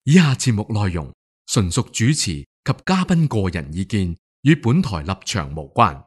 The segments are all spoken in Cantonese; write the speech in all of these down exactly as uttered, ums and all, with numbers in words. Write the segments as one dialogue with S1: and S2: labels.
S1: 以下節目內容純屬主持及嘉賓個人意見，與本台立場無關。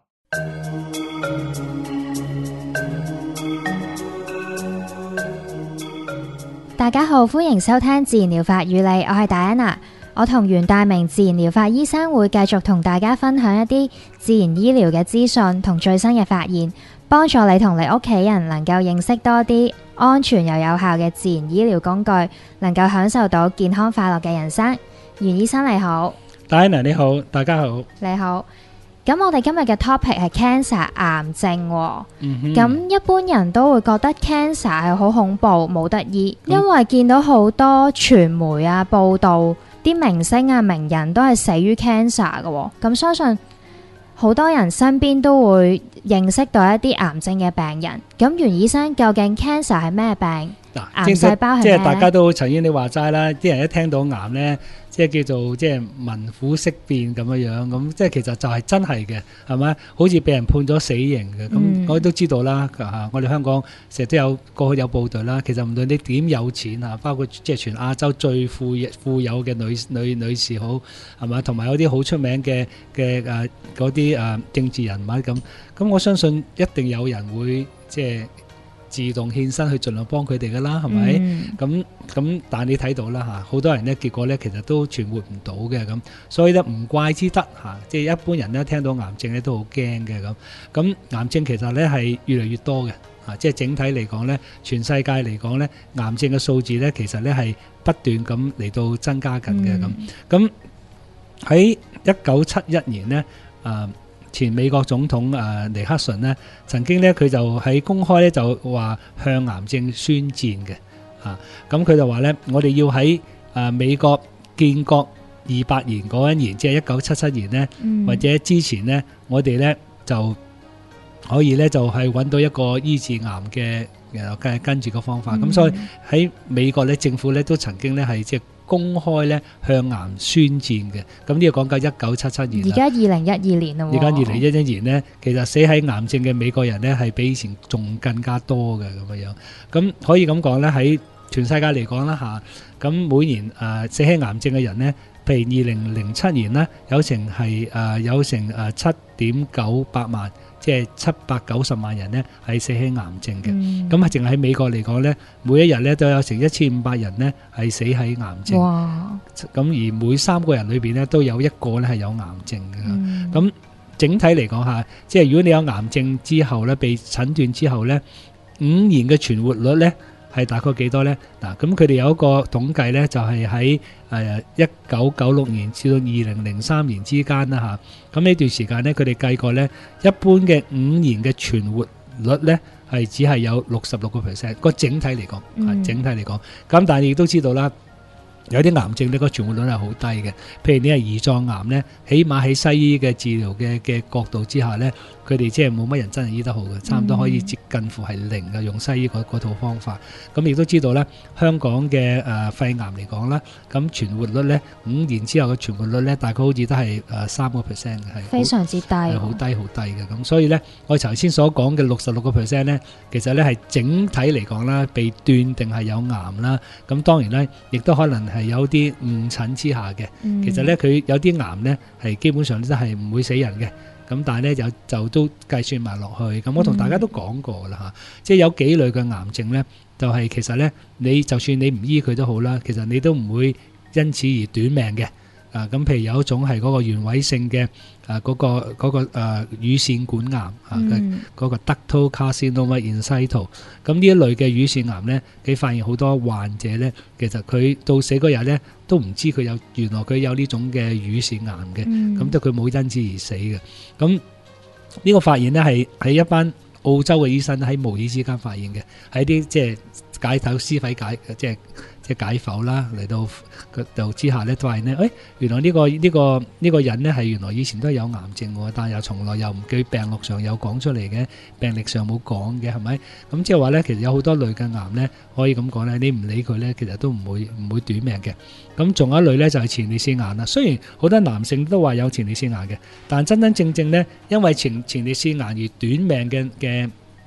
S2: 大家好，歡迎收聽自然療法與你，我係戴安娜。我同袁大明自然療法醫生會繼續同大家分享一啲自然醫療嘅資訊同最新嘅發現，幫助你同你屋企人能夠認識多啲安全又有效嘅自然醫療工具，能夠享受到健康快樂嘅人生。袁醫生你好。
S3: 戴安娜你好，大家好。
S2: 你好。咁我哋今日嘅 topic 係 cancer 癌症，咁、
S3: 嗯、
S2: 一般人都會覺得 cancer 係好恐怖，冇得醫，因為見到好多傳媒啊報道，啲明星啊名人都係死於 cancer 嘅，咁相信好多人身邊都會認識到一啲癌症嘅病人。咁袁醫生，究竟 cancer 係咩病？
S3: 嗱，
S2: 癌細胞係咩？
S3: 即係大家都陳英你話齋啦，啲人一聽到癌咧，即係叫做即係聞苦色變咁樣樣，咁即係其實就係真係嘅，係咪？好似俾人判咗死刑嘅，咁、嗯、我都知道啦。嚇，我哋香港成日都有過去有報導啦。其實唔論你點有錢嚇，包括即係全亞洲最富富有嘅女女女士好，係咪？同埋有啲好出名嘅嘅誒嗰啲誒政治人物咁，咁我相信一定有人會即係自動獻身去盡量幫佢哋噶啦，係咪？咁咁、嗯，但係你睇到啦嚇，好多人咧結果咧其實都存活唔到嘅咁，所以咧唔怪之得嚇，即係一般人咧聽到癌症咧都好驚嘅咁。咁癌症其實咧係越嚟越多嘅嚇，即係整體嚟講咧，全世界嚟講咧，癌症嘅數字咧其實咧係不斷咁嚟到增加緊嘅咁。咁喺一九七一年咧啊。前美國總統誒尼克遜呢曾經咧佢就喺公開咧就話向癌症宣戰嘅，啊咁佢就話咧我哋要喺誒美國建國二百年嗰一年，即係一九七七年呢，嗯、或者之前呢，我哋咧就可以咧就係揾到一個醫治癌嘅誒跟跟住個方法，咁、嗯、所以喺美國咧政府咧都曾經咧係即係公開咧向癌宣戰嘅，咁呢個講緊一九七七年。而家二零一二年啦，而家二零一一年呢，其實死喺癌症嘅美國人呢係比以前仲更加多嘅咁樣樣。咁可以咁講咧，喺全世界嚟講啦嚇，咁每年誒、呃、死喺癌症嘅人呢，譬如二零零七年呢，有成係誒、呃、有成誒七點九八萬。即係七百九十萬人呢係死喺癌症嘅，咁啊淨係喺美國嚟講呢，每一日呢都有成一千五百人呢係死喺癌症。哇！咁而每三個人裏邊呢都有一個呢係有癌症嘅。咁、嗯、整體嚟講下，即係如果你有癌症之後呢，被診斷之後呢，五年嘅存活率呢係大概幾多呢？嗱，咁佢哋有一個統計呢，就係喺誒一九九六年至到二零零三年之間啦嚇。咁呢段時間呢，佢哋計過呢，一般嘅五年嘅存活率呢係只係有六十六個 percent。個整體嚟講，嗯、整體嚟講，咁但係亦都知道啦，有啲癌症呢個存活率係好低嘅。譬如你係胰臟癌呢，起碼喺西醫嘅治療嘅嘅角度之下呢，佢哋即係冇乜人真係醫得好嘅，差唔多可以接近乎係零嘅，用西醫嗰套方法。咁亦都知道咧，香港嘅誒肺癌嚟講啦，咁存活率咧五年之後嘅存活率咧，大概好似都係誒三個 percent 嘅，係非常之低，係好低好低嘅。咁所以咧，我頭先所講嘅六十六個 percent 咧，其實咧係整體嚟講啦，被斷定係有癌啦。咁當然咧，亦都可能係有啲誤診之下嘅。嗯、其實咧，佢有啲癌咧係基本上都係唔會死人嘅。咁但係咧就就都計算埋落去，咁我同大家都講過啦嚇、嗯，即係有幾類嘅癌症咧，就係、是、其實咧，你就算你唔醫佢都好啦，其實你都唔會因此而短命嘅。啊，咁譬如有一種係嗰個原位性嘅啊嗰、那個嗰、那個誒乳腺管癌啊嘅嗰、嗯那個 ductal carcinoma in situ。咁呢一類嘅乳腺癌咧，佢發現好多患者咧，其實佢到死嗰日咧都唔知佢有原來佢有呢種嘅乳腺癌嘅，咁都佢冇因此而死嘅。咁呢個發現咧係喺一班澳洲嘅醫生喺無意之間發現嘅，喺啲即係解剖屍體解即係。即係解剖啦，嚟到個度之下咧，發現咧，誒原來呢、呢個呢、呢個呢、呢個人咧係原來以前都係有癌症喎，但係又從來又唔記病歷上有講出嚟嘅，病歷上冇講嘅，係咪？咁即係話咧，其實有好多類嘅癌咧，可以咁講咧，你唔理佢咧，其實都唔會唔會短命嘅。咁仲有一類咧就係前列腺癌啦。雖然好多男性都話有前列腺癌嘅，但真真正正咧，因為前前列腺癌而短命嘅嘅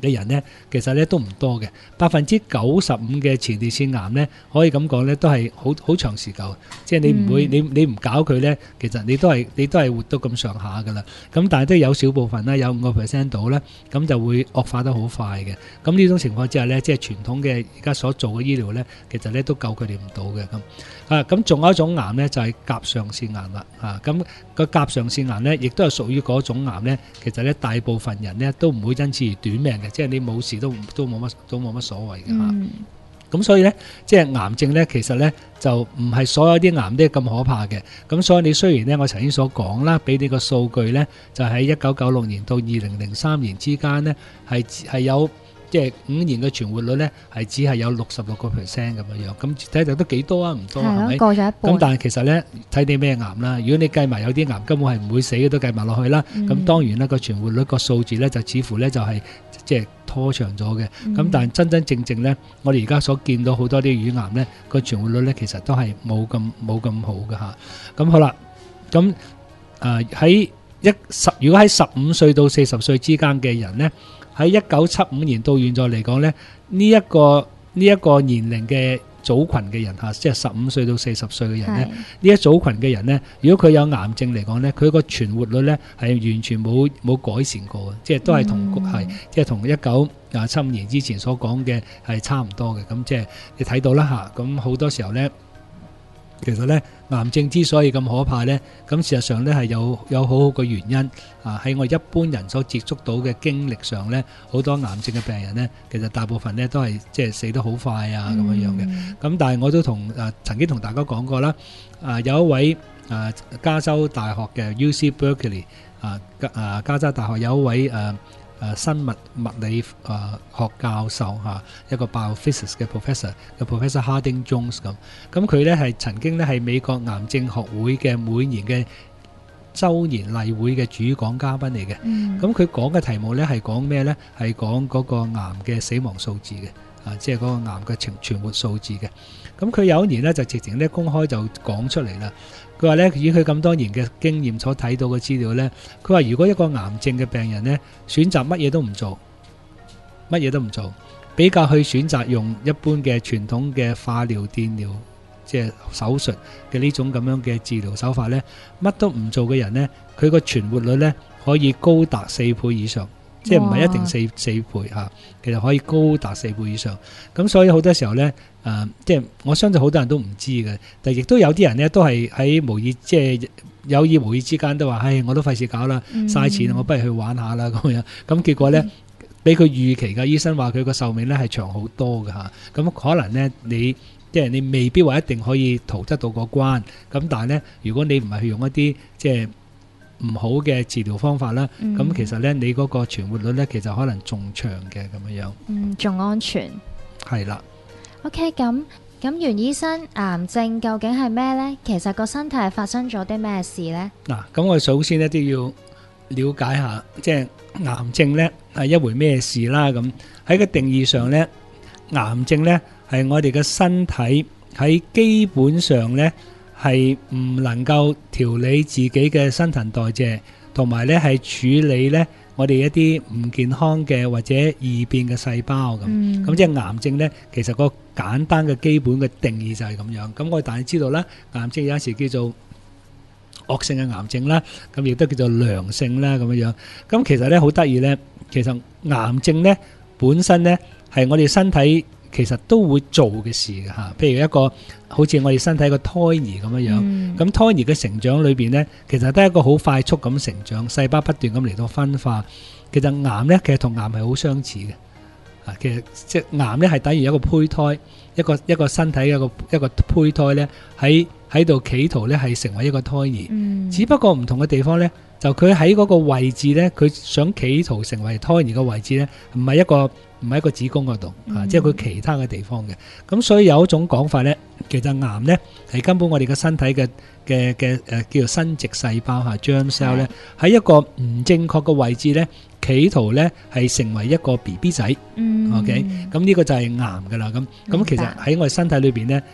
S3: 嘅人咧，其實咧都唔多嘅，百分之九十五嘅前列腺癌咧，可以咁講咧，都係好好長時間，即係你唔會，嗯、你你唔搞佢咧，其實你都係你都係活到咁上下噶啦。咁但係都有少部分啦，有五個 percent 到咧，咁就會惡化得好快嘅。咁呢種情況之下咧，即係傳統嘅而家所做嘅醫療咧，其實咧都救佢哋唔到嘅咁。啊，咁仲有一種癌咧，就係甲狀腺癌啦。啊，咁個甲狀腺癌咧，亦都係屬於嗰種癌咧，其實咧大部分人咧都唔會因此而短命嘅。即係你冇事都都冇乜都冇乜所謂嘅嚇，咁、嗯、所以咧，即係癌症咧，其實咧就唔係所有啲癌都咁可怕嘅。咁所以你雖然咧，我頭先所講啦，俾你個數據咧，就喺一九九六年到二零零三年之間咧，係係有即係五年嘅存活率咧，係只係有六十六個 percent 咁樣樣。咁睇嚟都幾多啊？唔多係咪？過咗一半。咁但係其實咧，睇你咩癌啦。如果你計埋有啲癌根本係唔會死嘅，都計埋落去啦。咁、嗯、當然啦，個存活率個數字咧，就似乎咧就係、是。即係拖長咗嘅，咁、嗯、但係真真正正咧，我哋而家所見到好多啲乳癌咧，個存活率咧其實都係冇咁冇咁好嘅嚇。咁好啦，咁誒喺一十，如果喺十五歲到四十歲之間嘅人咧，喺一九七五年到現在嚟講咧，呢、這、一個呢一、這個年齡嘅組群嘅人嚇，即係十五歲到四十歲嘅人咧，呢一組群嘅人咧，如果佢有癌症嚟講咧，佢個存活率咧係完全冇冇改善過嘅，即係都係同係、嗯、即係同一九啊七五年之前所講嘅係差唔多嘅。咁即係你睇到啦嚇，咁好多時候咧。其實咧，癌症之所以咁可怕咧，咁事實上咧係有有好好嘅原因啊！喺我一般人所接觸到嘅經歷上咧，好多癌症嘅病人咧，其實大部分咧都係即係死得好快啊咁樣樣嘅。咁但係我都同誒曾經同大家講過啦，啊有一位誒加州大學嘅 U C Berkeley 啊啊加州大學有一位誒。誒生物物理誒學教授嚇，一個 biophysics 嘅 professor 嘅 professor Harding Jones 咁，咁佢咧係曾經咧係美國癌症學會嘅每年嘅週年例會嘅主講嘉賓嚟嘅。咁佢講嘅題目咧係講咩咧？係講嗰個癌嘅死亡數字嘅，啊，即係嗰個癌嘅存存活數字嘅。咁佢有一年咧就直情咧公開就講出嚟啦。佢話咧，以佢咁多年嘅經驗所睇到嘅資料咧，佢話如果一個癌症嘅病人咧，選擇乜嘢都唔做，乜嘢都唔做，比較去選擇用一般嘅傳統嘅化療、電療，即係手術嘅呢種咁樣嘅治療手法咧，乜都唔做嘅人咧，佢個存活率咧可以高達四倍以上。即係唔係一定四四倍嚇，其實可以高達四倍以上。咁所以好多時候咧，誒、呃，即係我相信好多人都唔知嘅，但係亦都有啲人咧都係喺無意，即係有意無意之間都話，唉，我都費事搞啦，嘥錢，我不如去玩下啦咁樣。咁結果咧，俾佢預期嘅醫生話佢個壽命咧係長好多嘅嚇。咁可能咧你即係你未必話一定可以逃得到個關。咁但係咧，如果你唔係去用一啲即係唔好嘅治療方法啦，咁、嗯、其實咧你嗰個存活率咧其實可能仲長嘅咁樣樣，
S2: 嗯，仲安全，係啦。OK， 咁咁袁醫生，癌症究竟係咩呢？其實個身體係發生咗啲咩事呢？嗱，
S3: 咁我首先咧都要了解下，即係癌症咧係一回咩事啦。咁喺個定義上咧，癌症咧係我哋嘅身體喺基本上咧。係唔能夠調理自己嘅新陳代謝，同埋咧係處理咧我哋一啲唔健康嘅或者異變嘅細胞咁。咁、嗯、即係癌症咧，其實個簡單嘅基本嘅定義就係咁樣。咁我哋大家知道啦，癌症有時叫做惡性嘅癌症啦，咁亦都叫做良性啦咁樣樣。咁其實咧好得意咧，其實癌症咧本身咧係我哋身體其實都會做嘅事嘅嚇，譬如一個好似我哋身體個胎兒咁樣樣，咁、嗯、胎兒嘅成長裏邊呢，其實都係一個好快速咁成長，細胞不斷咁嚟到分化。其實癌呢，其實同癌係好相似嘅，啊，其實即係癌呢係等於一個胚胎，一個一個身體一個一個胚胎呢，喺喺度企圖呢係成為一個胎兒，嗯、只不過唔同嘅地方呢，就佢喺嗰個位置呢，佢想企圖成為胎兒嘅位置呢，唔係一個。唔係一個子宮嗰度啊，即係佢其他嘅地方嘅。咁所以有一種講法咧，其實癌咧係根本我哋嘅身體嘅嘅嘅誒叫做生殖細胞嚇 germ cell 咧，喺一個唔正確嘅位置咧，企圖咧係成為一個 B B 仔。嗯。OK，咁呢個就係癌㗎啦。咁咁其實喺我哋身體裏邊咧，不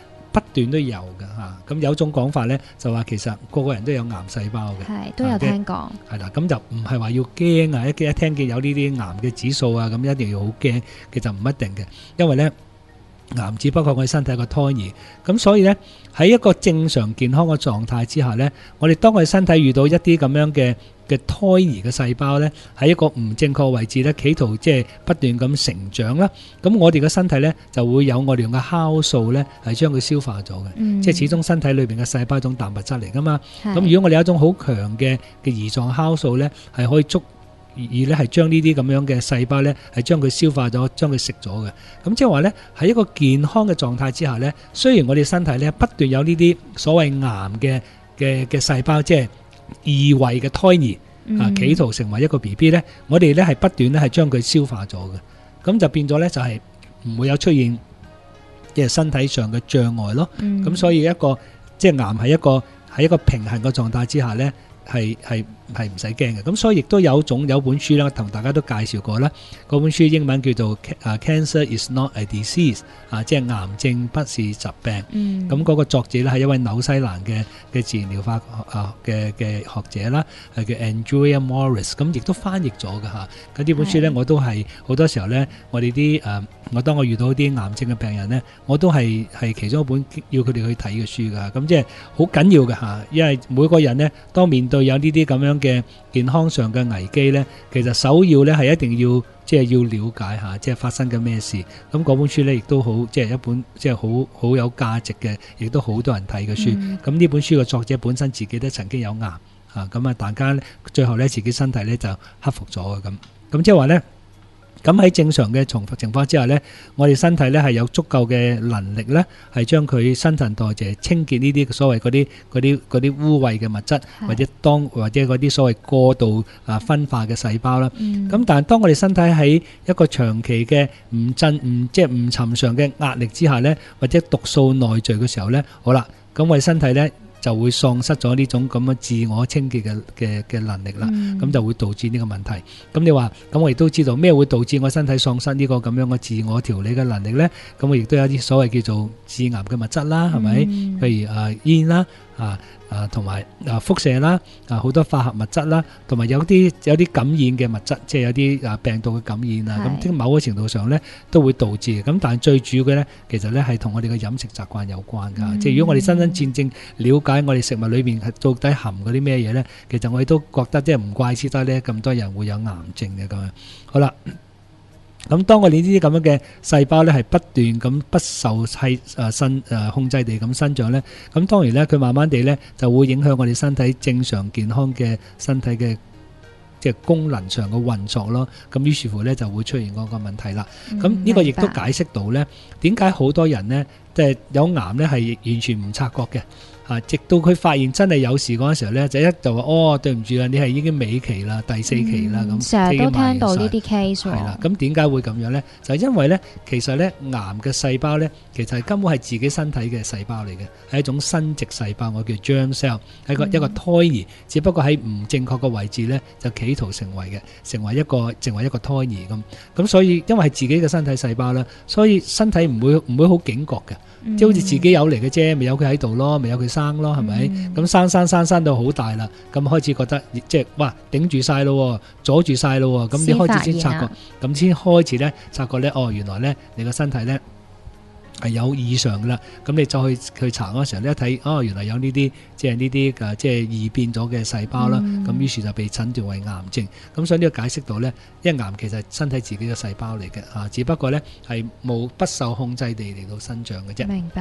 S3: 斷都有嘅嚇。咁有種講法咧，就話其實個個人都有癌細胞嘅，
S2: 係都有聽講。
S3: 係啦，咁就唔係話要驚啊！一一聽見有呢啲癌嘅指數啊，咁一定要好驚，其實唔一定嘅，因為咧癌只不過我哋身體一個胎兒，咁所以咧喺一個正常健康嘅狀態之下咧，我哋當我哋身體遇到一啲咁樣嘅嘅胎兒嘅細胞咧，喺一個唔正確位置咧，企圖即係不斷咁成長啦。咁我哋嘅身體咧就會有我哋用嘅酵素咧，係將佢消化咗嘅。嗯、即係始終身體裏邊嘅細胞係一種蛋白質嚟噶嘛。咁是如果我哋有一種好強嘅嘅胰臟酵素咧，係可以捉而咧係將呢啲咁樣嘅細胞咧係將佢消化咗，將佢食咗嘅。咁即係話咧喺一個健康嘅狀態之下咧，雖然我哋身體咧不斷有呢啲所謂癌嘅嘅嘅細胞，即係異位嘅胎兒啊，企圖成為一個 B B 咧，我哋咧係不斷咧係將佢消化咗嘅，咁就變咗咧就係唔會有出現即係身體上嘅障礙咯。咁、嗯、所以一個即係癌係一個喺一個平衡嘅狀態之下咧，係係係唔使驚嘅。咁所以亦都有種有本書咧，同大家都介紹過啦。嗰本書英文叫做啊 Cancer is not a disease 啊，即係癌症不是疾病。咁嗰、嗯、個作者咧係一位紐西蘭嘅嘅自然療法啊嘅嘅學者啦，係叫 Andrea Morris。咁亦都翻譯咗嘅嚇。咁呢本書咧，我都係好多時候咧，我哋啲誒，我當我遇到啲癌症嘅病人咧，我都係係其中一本要佢哋去睇嘅書㗎。咁即係好緊要嘅嚇，因為每個人咧，當面對有呢啲咁樣嘅健康上嘅危機咧，其實首要咧係一定要即係要了解下，即係發生緊咩事。咁嗰本書咧亦都好，即係一本即係好好有價值嘅，亦都好多人睇嘅書。咁呢、嗯、本書嘅作者本身自己都曾經有癌啊，咁啊大家最後咧自己身體咧就克服咗嘅咁。咁即係話咧。咁喺正常嘅情情況之下咧，我哋身體咧係有足夠嘅能力咧，係將佢新陳代謝清潔呢啲所謂嗰啲嗰啲嗰啲污穢嘅物質，是或者當或者嗰啲所謂過度啊分化嘅細胞啦。咁、嗯、但係當我哋身體喺一個長期嘅唔震唔即係唔尋常嘅壓力之下咧，或者毒素內聚嘅時候咧，好啦，咁我哋身體咧就會喪失咗呢種咁嘅自我清潔嘅嘅嘅能力啦，咁、嗯、就會導致呢個問題。咁你話，咁我亦都知道咩會導致我身體喪失呢個咁樣嘅自我調理嘅能力呢？咁我亦都有啲所謂叫做致癌嘅物質啦，係咪？嗯、譬如啊煙啦，啊啊同埋啊輻射啦，啊好多化學物質啦，同埋有啲有啲感染嘅物質，即係有啲啊病毒嘅感染啊，咁是某個程度上呢都會導致。咁但係最主要嘅呢，其實呢係同我哋嘅飲食習慣有關㗎。嗯、即係如果我哋真真正正了解我哋食物裏面係到底含嗰啲咩嘢呢，其實我哋都覺得即係唔怪之得呢咁多人會有癌症嘅咁樣。好啦。咁當我哋呢啲咁樣嘅細胞咧係不斷咁不受係誒生誒控制地咁生長咧，咁當然咧佢慢慢地咧就會影響我哋身體正常健康嘅身體嘅即係功能上嘅運作咯。咁於是乎咧就會出現嗰個問題啦。咁呢、嗯、個亦都解釋到咧點解好多人咧即係有癌咧係完全唔察覺嘅。啊！直到佢發現真係有事嗰陣時候咧，就一就話哦，對唔住啦，你係已經尾期啦，第四期啦咁。成日、嗯、都聽到呢啲 case 喎。係啦，咁點解會咁樣咧？就係、是、因為咧，其實咧癌嘅細胞咧，其實係根本係自己身體嘅細胞嚟嘅，係一種生殖細胞，我叫 germ cell， 係個、嗯、一個胎兒，只不過喺唔正確嘅位置咧，就企圖成為嘅，成為一個成為一個胎兒咁。咁所以因為係自己嘅身體細胞啦，所以身體唔會唔會好警覺嘅。即係好似自己有嚟嘅啫，咪有佢喺度咯，咪有佢生咯，係咪？咁、嗯、生生生生到好大啦，咁開始覺得即係哇頂住晒咯，阻住晒咯，咁你開始先察覺，咁先開始咧察覺咧，哦原來咧你個身體咧係有異常噶啦，咁你再去去查嗰時候咧一睇，哦原來有呢啲即係呢啲誒即係異變咗嘅細胞啦，咁、嗯、於是就被診斷為癌症。咁所以呢個解釋到咧，因為癌其實係身體自己嘅細胞嚟嘅嚇，只不過咧係冇不受控制地嚟到生長嘅啫。
S2: 明白。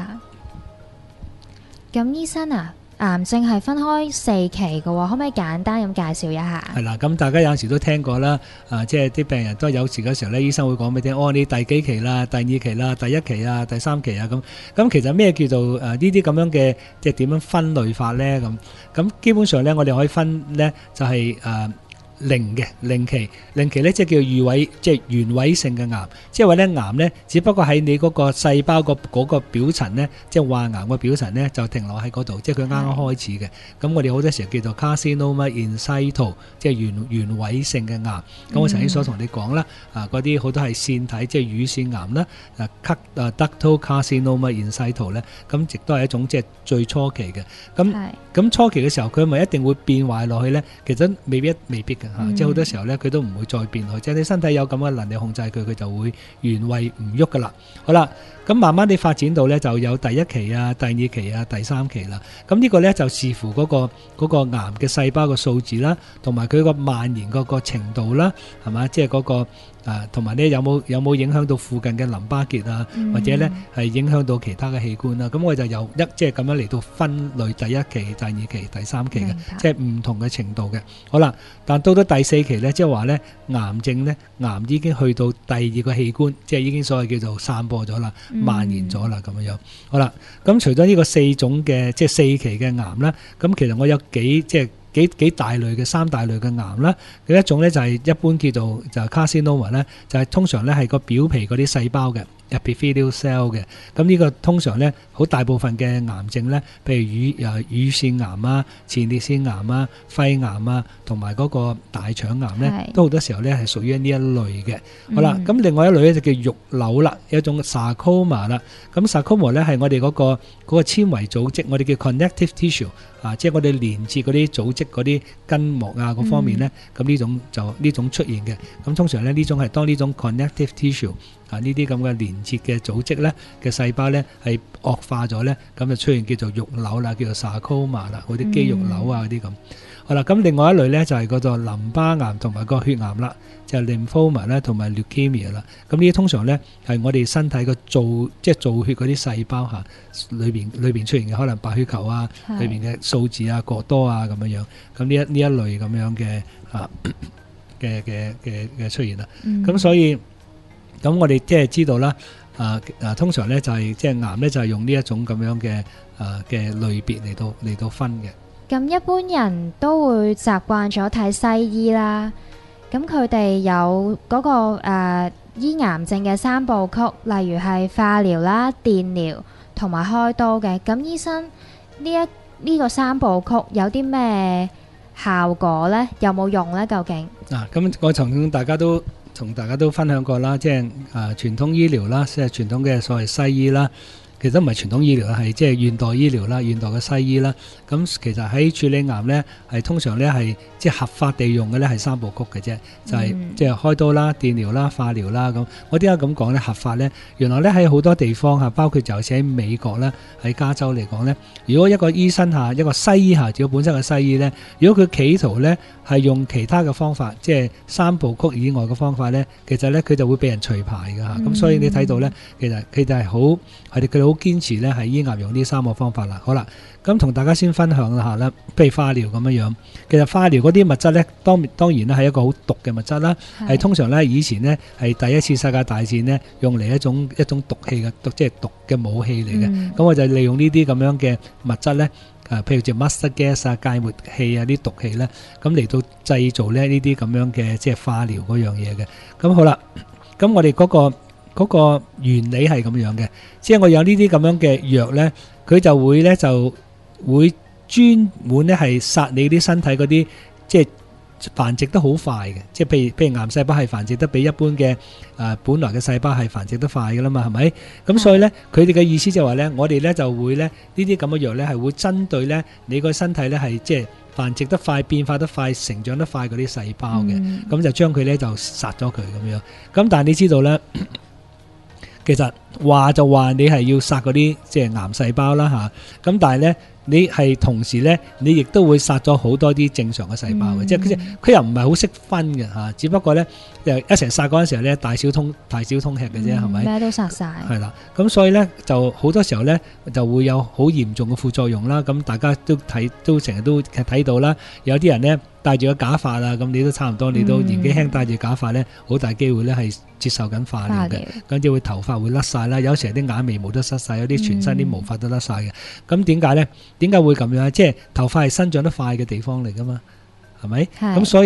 S2: 咁醫生啊，癌症係分開四期嘅喎，可唔可以簡單咁介紹一下？
S3: 係啦，咁大家有陣時都聽過啦，啊，即係啲病人都有時嗰時候咧，醫生會講俾你聽，哦，你第幾期啦，第二期啦，第一期啊，第三期啊，咁咁其實咩叫做誒呢啲咁樣嘅，即係點樣分類法咧？咁咁基本上咧，我哋可以分咧就係誒零嘅零期，零期咧即係叫預位，即係原位性嘅癌，即係話咧癌咧只不過喺你嗰個細胞個嗰個表層咧，即係患癌個表層咧就停留喺嗰度，即係佢啱啱開始嘅。咁我哋好多時候叫做 carcinoma in situ， 即係原原位性嘅癌。咁我曾經所同你講啦，啊嗰啲好多係腺體，即係乳腺癌啦，啊 ductal carcinoma in situ 咧，咁亦都係一種即係最初期嘅。咁咁初期嘅時候，佢咪一定會變壞落去咧？其實未必未必嘅嚇，嗯、即係好多時候咧，佢都唔會再變落去。即係你身體有咁嘅能力控制佢，佢就會原位唔喐噶啦。好啦，咁慢慢地發展到咧，就有第一期啊、第二期啊、第三期啦。咁呢個咧就視乎嗰、嗰個嗰個癌嘅細胞嘅數字啦，同埋佢個蔓延嗰個程度啦，係嘛？即係嗰個。啊，同埋咧有冇有冇影響到附近嘅淋巴結啊，嗯、或者咧係影響到其他嘅器官啦？咁我就由一即係咁樣嚟到分類第一期、第二期、第三期嘅，即係唔同嘅程度嘅。好啦，但到咗第四期咧，即係話咧癌症咧，癌已經去到第二個器官，即係已經所謂叫做散播咗啦、蔓延咗啦咁樣樣。好啦，咁除咗呢個四種嘅即係四期嘅癌啦，咁其實我有幾即係。幾幾大類嘅三大類嘅癌啦，有一種咧就係一般叫做就係 carcinoma 咧，就係通常咧係個表皮嗰啲細胞嘅 epithelial cell 嘅。咁呢個通常咧好大部分嘅癌症咧，譬如乳誒乳腺癌啊、前列腺癌啊、肺癌啊，同埋嗰個大腸癌咧，都好多時候咧係屬於呢一類嘅。好啦，咁、嗯、另外一類咧就叫肉瘤啦，有一種 sarcoma 啦。咁 sarcoma 咧係我哋嗰、嗰個嗰、嗰個纖維組織，我哋叫 connective tissue。啊，即係我哋連接嗰啲組織嗰啲筋膜啊嗰方面咧，咁呢、嗯、種就呢種出現嘅。咁通常咧呢種係當呢種 connective tissue 啊呢啲咁嘅連接嘅組織咧嘅細胞咧係惡化咗咧，咁就出現叫做肉瘤啦，叫做 sarcoma 啦，嗰啲肌肉瘤啊嗰啲咁。好啦，咁另外一類咧就係嗰個淋巴癌同埋個血癌啦，就係 lymphoma 啦同埋 leukemia 啦。咁呢啲通常咧係我哋身體個造即係造血嗰啲細胞嚇裏邊裏邊出現嘅，可能白血球啊裏邊嘅數字啊過多啊咁樣樣。咁呢一呢一類咁樣嘅啊嘅嘅嘅嘅出現啦。咁、嗯、所以咁我哋即係知道啦。啊啊，通常咧就係即係癌咧就係用呢一種咁樣嘅啊嘅類別嚟到嚟到分嘅。
S2: 咁一般人都會習慣咗睇西醫啦，咁佢哋有嗰、嗰個誒、呃、醫癌症嘅三部曲，例如係化療啦、電療同埋開刀嘅。咁醫生呢一呢、呢個三部曲有啲咩效果呢？有冇用呢？究竟？
S3: 嗱，咁我曾經大家都同大家都分享過啦，即係誒傳統醫療啦，即係傳統嘅所謂西醫啦。其實唔係傳統醫療，係即係現代醫療啦，現代嘅西醫啦。咁其實喺處理癌咧，係通常咧係即係合法地用嘅咧係三部曲嘅啫，就係即係開刀啦、電療啦、化療啦。咁我點解咁講咧？合法咧，原來咧喺好多地方嚇，包括就係喺美國啦，喺加州嚟講咧，如果一個醫生嚇一個西醫嚇，如果本身嘅西醫咧，如果佢企圖咧係用其他嘅方法，即係三部曲以外嘅方法咧，其實咧佢就會被人除牌㗎嚇。咁、嗯、所以你睇到咧，其實佢哋係好佢哋佢哋好堅持咧係醫癌用呢三個方法啦。好啦，咁同大家先分享一下啦，譬如化療咁樣樣。其實化療嗰啲物質咧，當當然咧係一個好毒嘅物質啦，係通常咧以前咧係第一次世界大戰咧用嚟一種一種毒氣嘅毒，即係毒嘅武器嚟嘅。咁、嗯、我就利用呢啲咁樣嘅物質咧，誒譬如隻 mustard gas 啊、芥末氣啊啲毒氣咧，咁嚟到製造咧呢啲咁樣嘅即係化療嗰樣嘢嘅。咁好啦，咁我哋嗰個嗰個原理係咁樣嘅，即係我有呢啲咁樣嘅藥咧，佢就會咧就會專門咧係殺你啲身體嗰啲即係繁殖得好快嘅，即係譬如譬如癌細胞係繁殖得比一般嘅誒本來嘅細胞係繁殖得快㗎啦嘛，係咪？咁所以咧佢哋嘅意思就係話咧，我哋咧就會咧呢啲咁嘅藥咧係會針對咧你個身體咧係即係繁殖得快、變化得快、成長得快嗰啲細胞嘅，咁、嗯、就將佢咧就殺咗佢咁樣。咁但係你知道咧，其實話就話你係要殺嗰啲即係癌細胞啦嚇，咁但係咧你係同時咧，你亦都會殺咗好多啲正常嘅細胞嘅，嗯、即係佢又唔係好識分嘅嚇，只不過咧誒一齊殺嗰陣時候咧，大小通大小通吃嘅啫，係咪、嗯？咩
S2: 都殺晒。
S3: 係啦，咁所以咧就好多時候咧就會有好嚴重嘅副作用啦。咁大家都睇都成日都睇到啦，有啲人咧戴住個假髮啊，咁你都差唔多，你都年紀輕戴住假髮咧，好大機會咧係接受緊化療嘅，咁就會頭髮會甩晒啦，有時啲眼眉毛都甩晒，有啲全身啲毛髮都甩晒嘅。咁點解咧？點解會咁樣？即係頭髮係生長得快嘅地方嚟噶嘛，係咪？咁所以咧，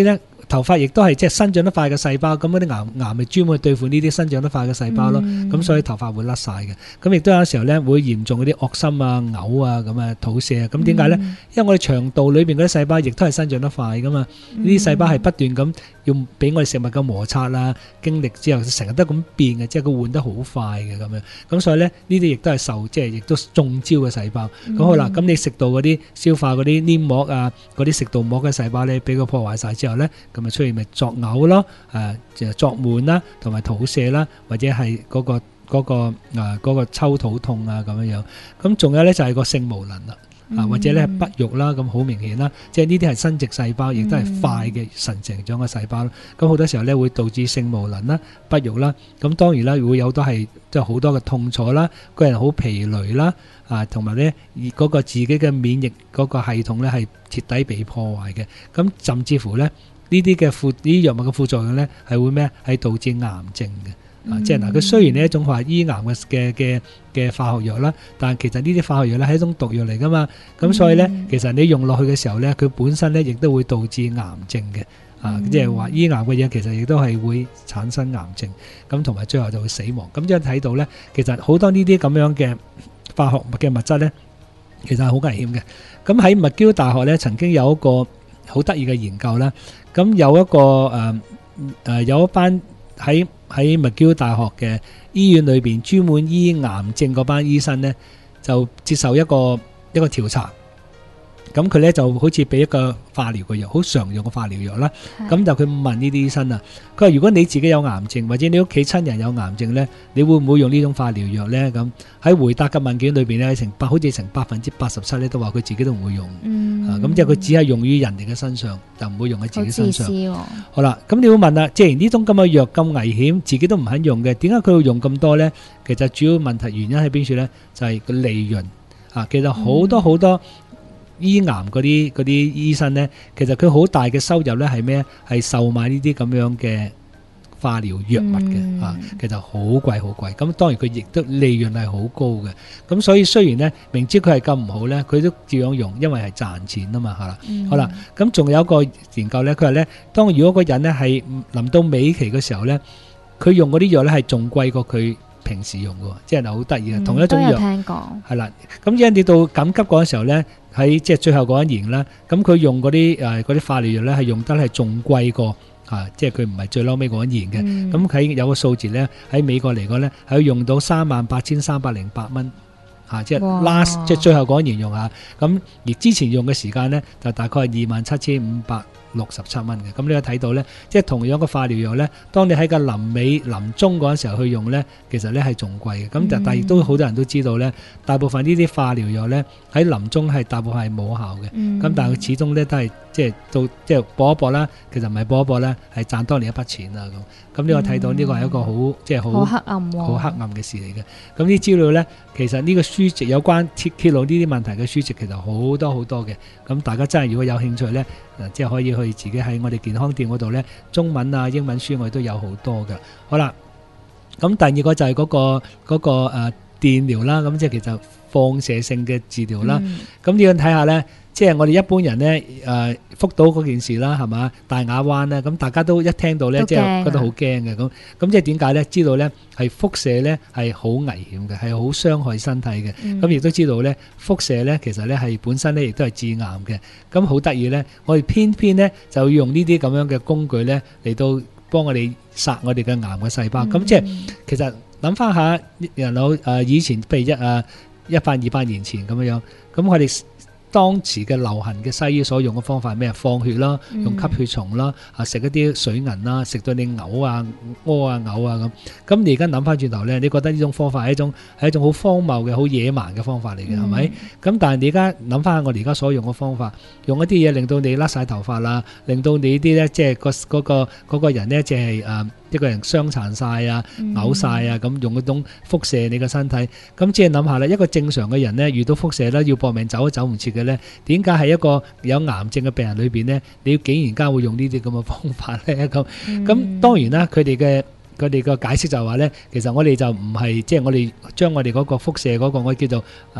S3: 頭髮亦都係即係生長得快嘅細胞，咁嗰啲癌癌咪專門去對付呢啲生長得快嘅細胞咯，咁、嗯、所以頭髮會甩晒嘅。咁亦都有時候咧會嚴重嗰啲惡心啊、嘔啊、咁啊、肚瀉啊。咁點解咧？因為我哋腸道裏邊嗰啲細胞亦都係生長得快噶嘛，呢啲細胞係不斷咁要俾我哋食物嘅摩擦啦、經歷之後，成日都咁變嘅，即係佢換得好快嘅咁樣。咁所以咧呢啲亦都係受即係亦都中招嘅細胞。咁、嗯、好啦，咁你食到嗰啲消化嗰啲黏膜啊、嗰啲食道膜嘅細胞咧，俾佢破壞晒之後咧，咁咪出現咪作嘔咯，誒就作悶啦，同埋肚瀉啦，或者係嗰、嗰個嗰、嗰個啊嗰、呃嗰個抽肚痛啊咁樣樣。咁仲有咧就係個性無能啦，啊或者咧不育啦，咁好明顯啦，即係呢啲係生殖細胞，亦都係快嘅神成長嘅細胞。咁好多時候咧會導致性無能啦、不育啦。咁當然啦，會有都係即係好多嘅痛楚啦，個人好疲累啦。啊，同埋咧，嗰個自己嘅免疫嗰個系統咧係徹底被破壞嘅。咁甚至乎咧，呢啲嘅副呢啲藥物嘅副作用咧係會咩？係導致癌症嘅。啊，即係嗱，佢雖然係一種話醫癌嘅嘅嘅嘅化學藥啦，但係其實呢啲化學藥咧係一種毒藥嚟噶嘛。咁所以咧，其實你用落去嘅時候咧，佢本身咧亦都會導致癌症嘅。啊，即係話醫癌嘅嘢其實亦都係會產生癌症。咁同埋最後就會死亡。咁即係睇到咧，其實好多呢啲咁樣嘅化學嘅物質咧，其實係好危險嘅。咁喺麥嬌大學咧，曾經有一個好得意嘅研究啦。咁有一個誒誒、呃、有一班喺喺麥嬌大學嘅醫院裏邊專門醫癌症嗰班醫生咧，就接受一個一個調查。咁佢咧就好似俾一個化療嘅藥，好常用嘅化療藥啦。咁就佢問呢啲醫生啊，佢話如果你自己有癌症，或者你屋企親人有癌症咧，你會唔會用呢種化療藥咧？咁喺回答嘅問卷裏邊咧，成百好似成百分之八十七咧都話佢自己都唔會用。嗯。啊，咁即係佢只係用於人哋嘅身上，就唔會用喺自己身上。好自私喎。好啦，咁你會問啦，既然呢種咁嘅藥咁危險，自己都唔肯用嘅，點解佢會用咁多咧？其實主要問題原因喺邊處咧？就係個利潤。啊，其實好多好多。醫癌嗰啲嗰啲醫生咧，其實佢好大嘅收入咧係咩？係售賣呢啲咁樣嘅化療藥物嘅、嗯、啊，其實好貴好貴。咁當然佢亦都利潤係好高嘅。咁所以雖然咧明知佢係咁唔好咧，佢都照樣用，因為係賺錢啊嘛，係啦、嗯。好啦，咁仲有一個研究咧，佢話咧，當如果個人咧係臨到尾期嘅時候咧，佢用嗰啲藥咧係仲貴過佢平時用嘅，即係好得意嘅，同一種藥。都有聽講。係啦，咁因你到緊急嗰陣時候咧。喺即係最後嗰一年啦，咁佢用嗰啲誒嗰啲化療藥咧，係用得係仲貴過啊！即係佢唔係最嬲尾嗰一年嘅。咁喺、嗯、有個數字咧，喺美國嚟講咧，係用到三萬八千三百零八蚊嚇，即係 last 即係最後嗰一年用下。咁而之前用嘅時間咧，就大概係二萬七千五百六十七蚊嘅。咁你可以睇到咧，即係同樣嘅化療藥咧，當你喺個臨尾臨終嗰陣時候去用咧，其實咧係仲貴嘅。咁但係亦都好多人都知道咧，大部分呢啲化療藥咧喺臨終係大部分係冇效嘅。咁、嗯、但係佢始終咧都係即係到即係搏一搏啦，其實唔係搏一搏咧，係賺多你一筆錢啦咁。咁呢個睇到呢個係一個好即係好黑暗好黑暗嘅事嚟嘅。咁啲資料咧，其實呢個書籍有關揭揭露呢啲問題嘅書籍其實好多好多嘅。咁大家真係如果有興趣咧，即係可以去自己喺我哋健康店嗰度咧，中文啊、英文書我哋都有好多嘅。好啦，咁第二個就係嗰、嗰個嗰、嗰個誒、呃、電療啦，咁即係其實放射性嘅治療啦。咁呢樣睇下咧，即係我哋一般人咧誒，福島嗰件事啦，係嘛？大亞灣咧，咁大家都一聽到咧，即係覺得好驚嘅。咁咁即係點解咧？知道咧係輻射咧係好危險嘅，係好傷害身體嘅。咁亦都知道咧輻射咧其實咧係本身咧亦都係致癌嘅。咁好得意咧，我哋偏偏咧就要用呢啲咁樣嘅工具咧嚟到幫我哋殺我哋嘅癌嘅細胞。咁、嗯、即係其實諗翻下人老誒以前譬如一啊一百二百年前咁樣樣，咁我哋當時嘅流行嘅西醫所用嘅方法係咩？放血啦，用吸血蟲啦，啊食一啲水銀啦，食到你嘔啊、屙啊、嘔啊咁。咁你而家諗翻轉頭咧，你覺得呢種方法係一種係一種好荒謬嘅、好野蠻嘅方法嚟嘅，係咪？咁但係你而家諗翻下我哋而家所用嘅方法，用一啲嘢令到你甩晒頭髮啦，令到你啲咧即係個嗰個嗰個人咧即係誒一個人傷殘晒啊、嘔晒啊咁，用嗰種輻射你個身體。咁即係諗下咧，一個正常嘅人咧遇到輻射咧要搏命走都走唔切嘅咧，點解係一個有癌症嘅病人裏邊咧，你竟然間會用呢啲咁嘅方法咧？咁咁當然啦，佢哋嘅佢哋嘅解釋就係話咧，其實我哋就唔係即係我哋將我哋嗰個輻射嗰個我叫做誒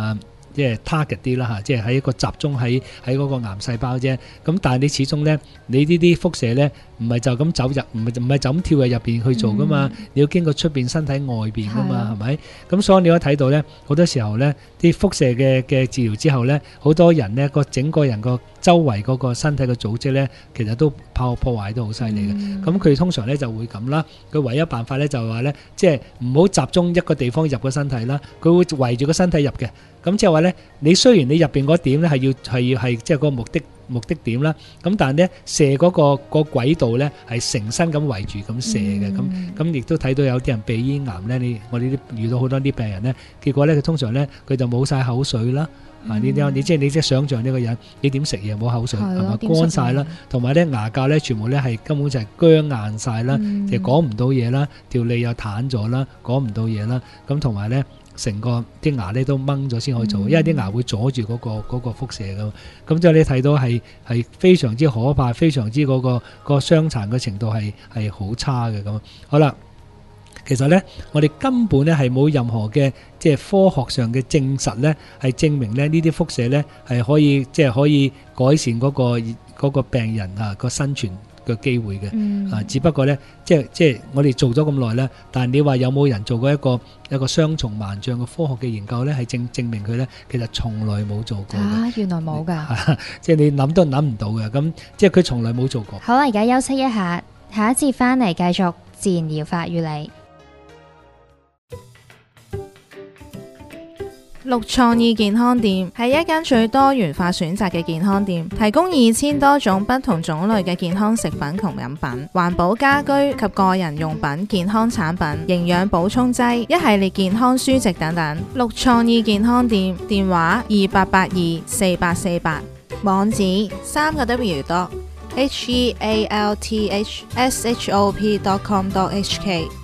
S3: 即係 target 啲啦嚇，即係喺一個集中喺喺嗰個癌細胞啫。咁但係你始終咧，你呢啲輻射咧唔係就咁走入，唔係唔係就咁跳入入邊去做噶嘛，嗯、你要經過出邊身體外邊噶嘛，係咪？咁所以你可以睇到咧，好多時候咧，啲輻射嘅嘅治療之後咧，好多人咧個整個人個周圍嗰個身體嘅組織咧，其實都破破壞都好犀利嘅。咁佢、嗯、通常咧就會咁啦，佢唯一辦法咧就係話咧，即係唔好集中一個地方入個身體啦，佢會圍住個身體入嘅。咁即係話咧，你雖然你入邊嗰點咧係要係要係即係個目的目的點啦，咁但係咧射嗰、嗰個、嗰個軌道咧係成身咁圍住咁射嘅，咁咁亦都睇到有啲人鼻咽癌咧，你我哋啲遇到好多啲病人咧，結果咧佢通常咧佢就冇晒口水啦。啊！你你你即係你即係想像呢個人，你點食嘢冇口水係咪乾晒啦？同埋咧牙骹咧全部咧係根本就係僵硬晒啦，就講唔到嘢啦，條脷又癱咗啦，講唔到嘢啦。咁同埋咧成個啲牙咧都掹咗先可以做，因為啲牙會阻住嗰個嗰個輻射㗎。咁即係你睇到係係非常之可怕，非常之嗰個嗰個傷殘嘅程度係係好差嘅咁。好啦。其實咧，我哋根本咧係冇任何嘅即係科學上嘅證實咧，係證明咧呢啲輻射咧係可以即係可以改善嗰個嗰個病人啊個生存嘅機會嘅。嗯、啊，只不過咧即係即係我哋做咗咁耐咧，但係你話有冇人做過一個一個雙重盲象嘅科學嘅研究咧，係證證明佢咧其實從來冇做過嘅。
S2: 啊，原來冇㗎，
S3: 即係你諗都諗唔到嘅。咁即係佢從來冇做過。
S2: 好啦，而家休息一下，下一節翻嚟繼續自然療法與你。
S4: 綠創意健康店係一間最多元化選擇嘅健康店，提供二千多種不同種類嘅健康食品同飲品、環保家居及個人用品、健康產品、營養補充劑、一系列健康書籍等等。綠創意健康店電話二八八二四八四八，網址三個 W dot H E A L T H S H O P dot com dot H K。